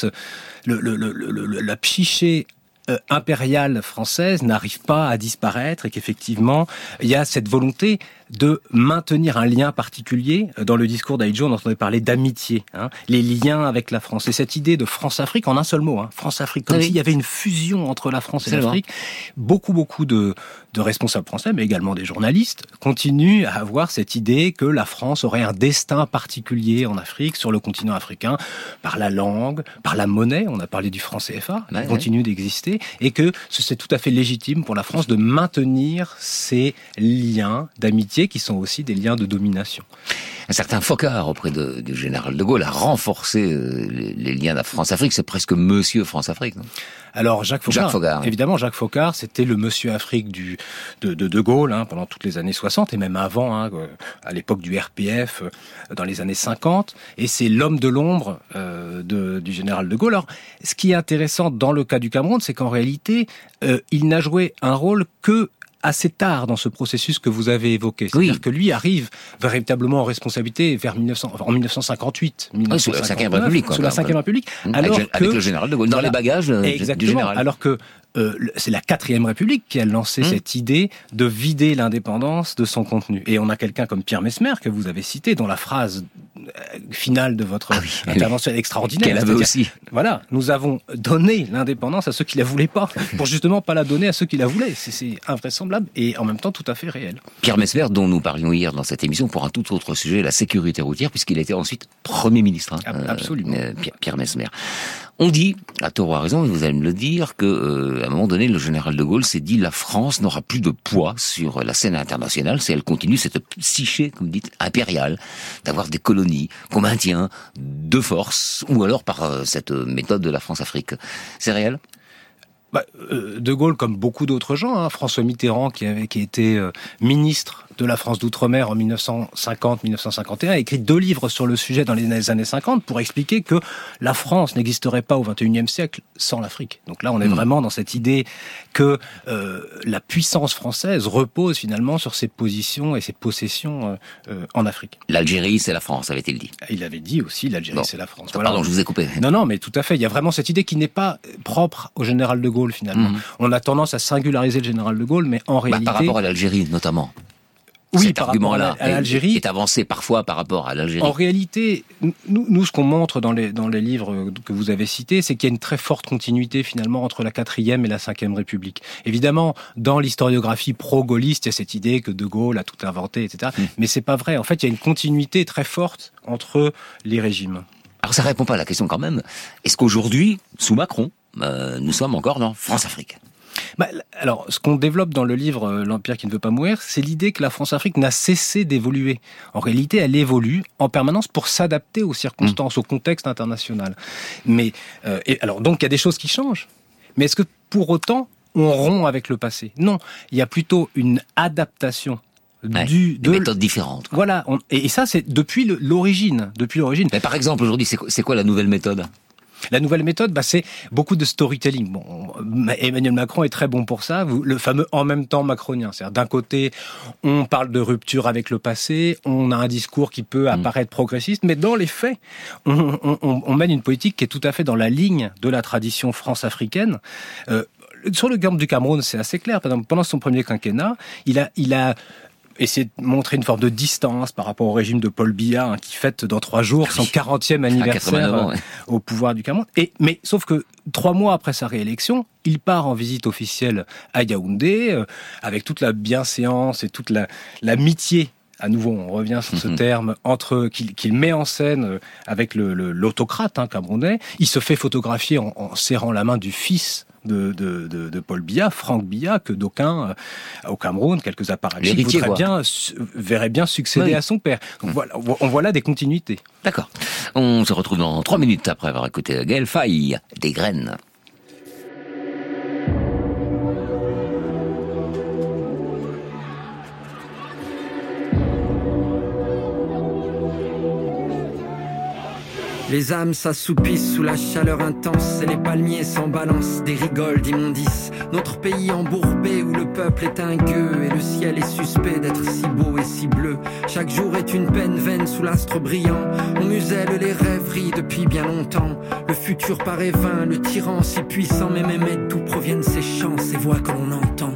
la psyché impériale française n'arrive pas à disparaître et qu'effectivement, il y a cette volonté de maintenir un lien particulier. Dans le discours d'Aïdjo, on entendait parler d'amitié, les liens avec la France. Et cette idée de France-Afrique, en un seul mot, France-Afrique, comme s'il y avait une fusion entre la France et l'Afrique. Beaucoup de responsables français, mais également des journalistes, continuent à avoir cette idée que la France aurait un destin particulier en Afrique, sur le continent africain, par la langue, par la monnaie. On a parlé du franc CFA, qui continue d'exister, et que c'est tout à fait légitime pour la France de maintenir ces liens d'amitié qui sont aussi des liens de domination. Un certain Foccart, auprès du général de Gaulle, a renforcé les liens de la France-Afrique. C'est presque Monsieur France-Afrique, non? Alors Jacques Foccart, évidemment, Jacques Foccart, c'était le Monsieur Afrique de Gaulle pendant toutes les années 60 et même avant, à l'époque du RPF, dans les années 50. Et c'est l'homme de l'ombre du général de Gaulle. Alors, ce qui est intéressant dans le cas du Cameroun, c'est qu'en réalité, il n'a joué un rôle que assez tard dans ce processus que vous avez évoqué. C'est-à-dire que lui arrive véritablement en responsabilité en 1958. Sous la Cinquième République. Sous la Cinquième République. Avec le général de Gaulle, dans les bagages du général. Alors que c'est la 4e République qui a lancé cette idée de vider l'indépendance de son contenu. Et on a quelqu'un comme Pierre Messmer, que vous avez cité, dont la phrase finale de votre intervention est extraordinaire. Qu'elle avait aussi. Voilà, nous avons donné l'indépendance à ceux qui la voulaient pas, pour justement pas la donner à ceux qui la voulaient. C'est invraisemblable et en même temps tout à fait réel. Pierre Messmer, dont nous parlions hier dans cette émission pour un tout autre sujet, la sécurité routière, puisqu'il était ensuite Premier ministre. Absolument. Pierre Messmer. On dit, à tort ou à raison, et vous allez me le dire, que à un moment donné, le général de Gaulle s'est dit la France n'aura plus de poids sur la scène internationale si elle continue cette psyché, comme vous dites, impériale, d'avoir des colonies qu'on maintient de force, ou alors par cette méthode de la France-Afrique. C'est réel ? De Gaulle, comme beaucoup d'autres gens, François Mitterrand, qui était ministre de la France d'outre-mer en 1950-1951, a écrit 2 livres sur le sujet dans les années 50 pour expliquer que la France n'existerait pas au XXIe siècle sans l'Afrique. Donc là, on est vraiment dans cette idée que la puissance française repose finalement sur ses positions et ses possessions en Afrique. L'Algérie, c'est la France, avait-il dit. Il avait dit aussi l'Algérie, c'est la France. Voilà. Pardon, je vous ai coupé. Non, mais tout à fait. Il y a vraiment cette idée qui n'est pas propre au général de Gaulle, finalement. On a tendance à singulariser le général de Gaulle, mais en réalité... Par rapport à l'Algérie, notamment. Oui, cet argument-là est avancé parfois par rapport à l'Algérie. En réalité, nous ce qu'on montre dans les livres que vous avez cités, c'est qu'il y a une très forte continuité finalement entre la 4e et la 5e République. Évidemment, dans l'historiographie pro-gaulliste, il y a cette idée que De Gaulle a tout inventé, etc. Mais c'est pas vrai. En fait, il y a une continuité très forte entre les régimes. Alors ça répond pas à la question quand même. Est-ce qu'aujourd'hui, sous Macron, nous sommes encore dans France-Afrique ? Alors, ce qu'on développe dans le livre L'Empire qui ne veut pas mourir, c'est l'idée que la France-Afrique n'a cessé d'évoluer. En réalité, elle évolue en permanence pour s'adapter aux circonstances, au contexte international. Mais donc, il y a des choses qui changent. Mais est-ce que pour autant, on rompt avec le passé? Non, il y a plutôt une adaptation. Des méthodes différentes. Voilà, et ça c'est depuis l'origine. Mais par exemple, aujourd'hui, c'est quoi la nouvelle méthode? La nouvelle méthode, c'est beaucoup de storytelling. Bon, Emmanuel Macron est très bon pour ça, le fameux en même temps macronien. C'est-à-dire d'un côté, on parle de rupture avec le passé, on a un discours qui peut apparaître progressiste, mais dans les faits, on mène une politique qui est tout à fait dans la ligne de la tradition france-africaine. Sur le camp du Cameroun, c'est assez clair. Par exemple, pendant son premier quinquennat, il a essayer de montrer une forme de distance par rapport au régime de Paul Biya, qui fête dans 3 jours son 40e anniversaire au pouvoir du Cameroun. Mais sauf que 3 mois après sa réélection, il part en visite officielle à Yaoundé, avec toute la bienséance et toute l'amitié. À nouveau, on revient sur ce terme qu'il met en scène avec l'autocrate camerounais. Il se fait photographier en serrant la main du fils de Paul Biya, Franck Biya, que d'aucuns au Cameroun, quelques apparatchiks verraient bien succéder à son père. Donc voilà, on voit là des continuités. D'accord. On se retrouve dans 3 minutes après avoir écouté Gaël Faye, Des graines. Les âmes s'assoupissent sous la chaleur intense et les palmiers s'en balancent, des rigoles d'immondices. Notre pays embourbé où le peuple est un gueux et le ciel est suspect d'être si beau et si bleu. Chaque jour est une peine vaine sous l'astre brillant. On muselle les rêveries depuis bien longtemps. Le futur paraît vain, le tyran si puissant, mais d'où proviennent ces chants, ces voix que l'on entend.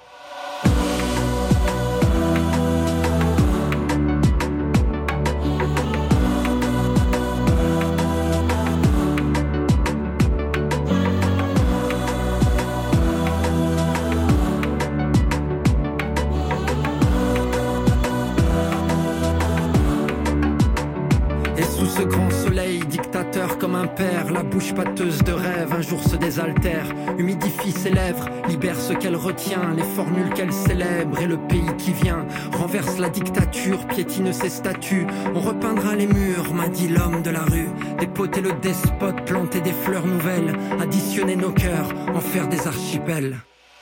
La bouche pâteuse de rêve, un jour se désaltère, humidifie ses lèvres, libère ce qu'elle retient, les formules qu'elle célèbre et le pays qui vient, renverse la dictature, piétine ses statues, on repeindra les murs, m'a dit l'homme de la rue, dépoter le despote, planter des fleurs nouvelles, additionner nos cœurs, en faire des archipels.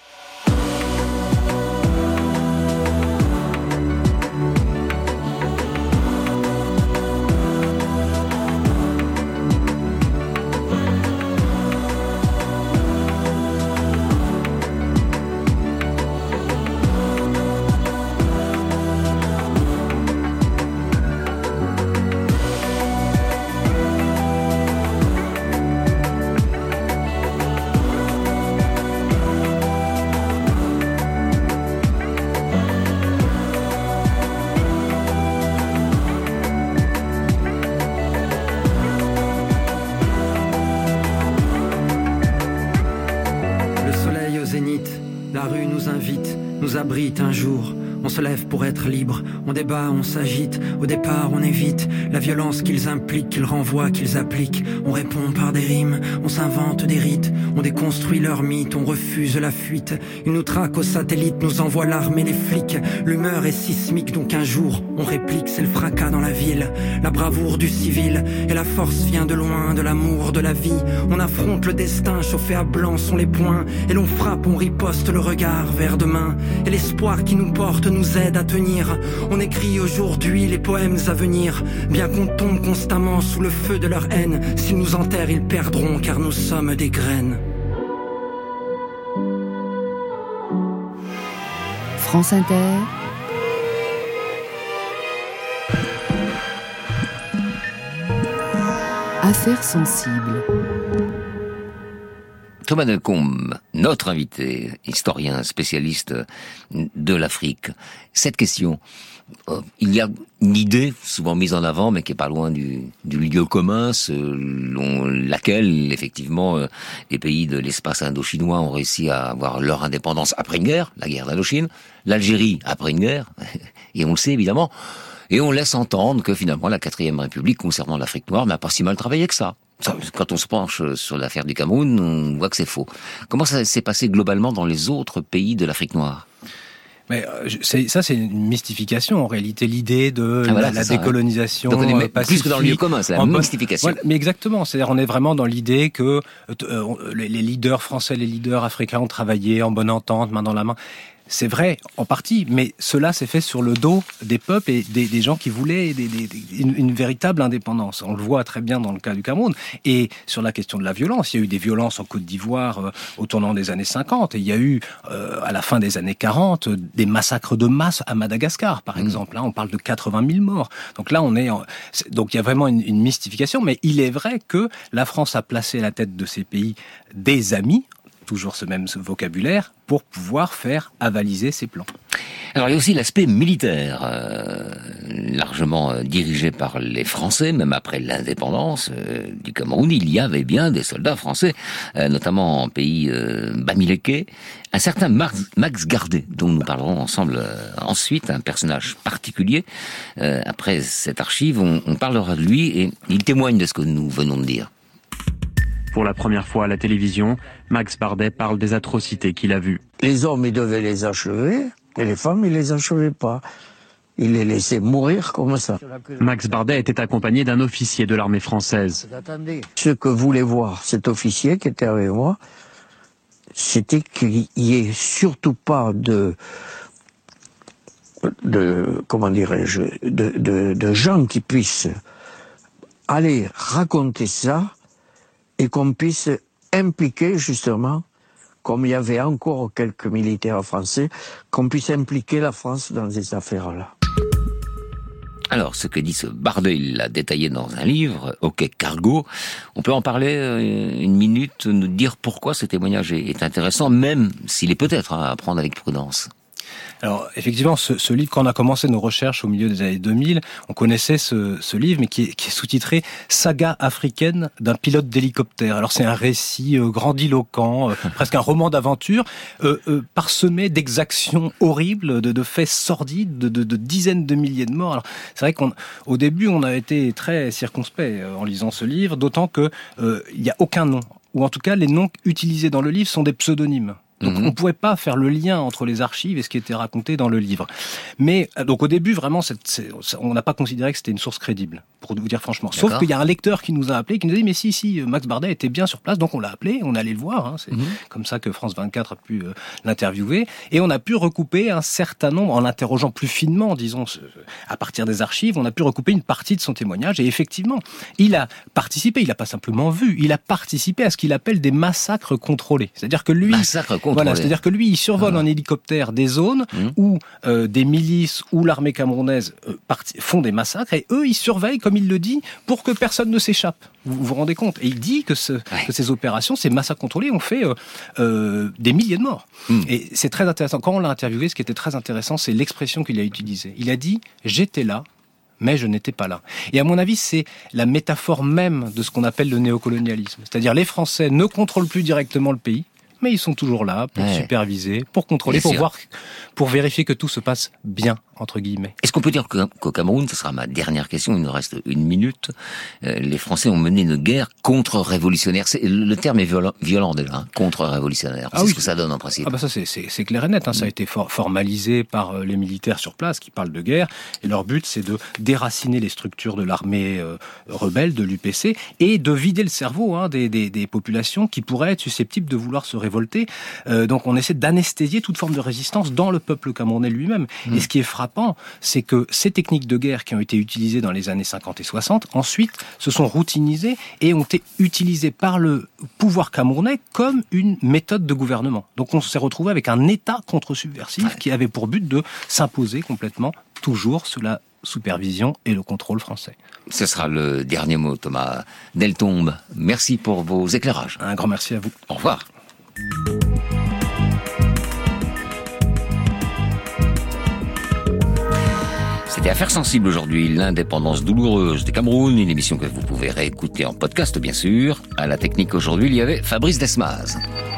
Abrite un jour, on se lève pour être libre, on débat, on s'agite, au départ on évite la violence qu'ils impliquent, qu'ils renvoient, qu'ils appliquent, on répond par des rimes, on s'invente des rites, on déconstruit leurs mythes, on refuse la fuite, ils nous traquent aux satellites, nous envoient l'armée, les flics, l'humeur est sismique donc un jour on réplique, c'est le fracas dans la ville, la bravoure du civil, et la force vient de loin, de l'amour, de la vie, on affronte le destin, chauffé à blanc sont les poings, et l'on frappe, on riposte le regard vers demain, et l'espoir qui nous porte nous aide à tenir. On écrit aujourd'hui les poèmes à venir, bien qu'on tombe constamment sous le feu de leur haine. S'ils nous enterrent, ils perdront, car nous sommes des graines. France Inter. Affaires sensibles. Thomas Delcombe, notre invité, historien spécialiste de l'Afrique. Cette question, il y a une idée souvent mise en avant, mais qui est pas loin du lieu commun, selon laquelle, effectivement, les pays de l'espace indo-chinois ont réussi à avoir leur indépendance après une guerre, la guerre d'Indochine, l'Algérie après une guerre, et on le sait évidemment, et on laisse entendre que finalement la 4e République concernant l'Afrique noire n'a pas si mal travaillé que ça. quand on se penche sur l'affaire du Cameroun, on voit que c'est faux. Comment ça s'est passé globalement dans les autres pays de l'Afrique noire ? Mais c'est une mystification en réalité, l'idée de la décolonisation. Donc on est pacifique, plus que dans le lieu commun, c'est la mystification. Ouais, mais exactement, c'est-à-dire on est vraiment dans l'idée que les leaders français, les leaders africains ont travaillé en bonne entente, main dans la main. C'est vrai, en partie, mais cela s'est fait sur le dos des peuples et des gens qui voulaient une véritable indépendance. On le voit très bien dans le cas du Cameroun. Et sur la question de la violence, il y a eu des violences en Côte d'Ivoire au tournant des années 50, et il y a eu, à la fin des années 40, des massacres de masse à Madagascar, par exemple. Là, on parle de 80 000 morts. Donc là, donc il y a vraiment une mystification, mais il est vrai que la France a placé à la tête de ces pays des amis, toujours ce même vocabulaire, pour pouvoir faire avaliser ses plans. Alors il y a aussi l'aspect militaire, largement dirigé par les Français, même après l'indépendance du Cameroun, il y avait bien des soldats français, notamment en pays bamiléké. Un certain Max Gardet, dont nous parlerons ensemble ensuite, un personnage particulier. Après cette archive, on parlera de lui et il témoigne de ce que nous venons de dire. Pour la première fois à la télévision, Max Bardet parle des atrocités qu'il a vues. Les hommes, ils devaient les achever, et les femmes, ils les achevaient pas. Ils les laissaient mourir comme ça. Max Bardet était accompagné d'un officier de l'armée française. Ce que voulait voir cet officier qui était avec moi, c'était qu'il n'y ait surtout pas de gens qui puissent aller raconter ça, et qu'on puisse impliquer justement, comme il y avait encore quelques militaires français, qu'on puisse impliquer la France dans ces affaires-là. Alors, ce que dit ce Bardet, il l'a détaillé dans un livre, OK Cargo. On peut en parler une minute, nous dire pourquoi ce témoignage est intéressant, même s'il est peut-être à prendre avec prudence. Alors, effectivement, ce livre, quand on a commencé nos recherches au milieu des années 2000, on connaissait ce livre, mais qui est sous-titré « Saga africaine d'un pilote d'hélicoptère ». Alors, c'est un récit grandiloquent, presque un roman d'aventure, parsemé d'exactions horribles, de faits sordides, de dizaines de milliers de morts. Alors, c'est vrai qu'au début, on a été très circonspect en lisant ce livre, d'autant que il n'y a aucun nom, ou en tout cas, les noms utilisés dans le livre sont des pseudonymes. Donc on ne pouvait pas faire le lien entre les archives et ce qui était raconté dans le livre. Mais donc au début, vraiment, on n'a pas considéré que c'était une source crédible, pour vous dire franchement. D'accord. Sauf qu'il y a un lecteur qui nous a appelé, qui nous a dit « Mais si, Max Bardet était bien sur place », donc on l'a appelé, on allait le voir. Hein, c'est comme ça que France 24 a pu l'interviewer. Et on a pu recouper un certain nombre, en l'interrogeant plus finement, disons, à partir des archives, on a pu recouper une partie de son témoignage. Et effectivement, il a participé, il n'a pas simplement vu, il a participé à ce qu'il appelle des massacres contrôlés. C'est-à-dire que lui... Voilà, c'est-à-dire que lui, il survole en hélicoptère des zones où des milices ou l'armée camerounaise font des massacres, et eux, ils surveillent, comme il le dit, pour que personne ne s'échappe. Vous vous rendez compte ? Et il dit que ces opérations, ces massacres contrôlés, ont fait des milliers de morts. Et c'est très intéressant. Quand on l'a interviewé, ce qui était très intéressant, c'est l'expression qu'il a utilisée. Il a dit « J'étais là, mais je n'étais pas là ». Et à mon avis, c'est la métaphore même de ce qu'on appelle le néocolonialisme. C'est-à-dire les Français ne contrôlent plus directement le pays, mais ils sont toujours là pour superviser, pour contrôler, pour vérifier que tout se passe bien, entre guillemets. Est-ce qu'on peut dire qu'au Cameroun, ce sera ma dernière question, il nous reste une minute, les Français ont mené une guerre contre-révolutionnaire. Le terme est violent déjà, hein, contre-révolutionnaire. C'est ce que ça donne en principe. Ah bah ça c'est clair et net, hein, ça a été formalisé par les militaires sur place qui parlent de guerre, et leur but c'est de déraciner les structures de l'armée rebelle, de l'UPC, et de vider le cerveau des populations qui pourraient être susceptibles de vouloir se révolter. Donc on essaie d'anesthésier toute forme de résistance dans le peuple camerounais lui-même. Et ce qui est frappant, c'est que ces techniques de guerre qui ont été utilisées dans les années 50 et 60, ensuite se sont routinisées et ont été utilisées par le pouvoir camerounais comme une méthode de gouvernement. Donc on s'est retrouvé avec un État contre-subversif qui avait pour but de s'imposer complètement, toujours sous la supervision et le contrôle français. Ce sera le dernier mot, Thomas Deltombe. Merci pour vos éclairages. Un grand merci à vous. Au revoir. C'était Affaires sensibles aujourd'hui, l'indépendance douloureuse du Cameroun, une émission que vous pouvez réécouter en podcast bien sûr. À la technique aujourd'hui, il y avait Fabrice Desmaz.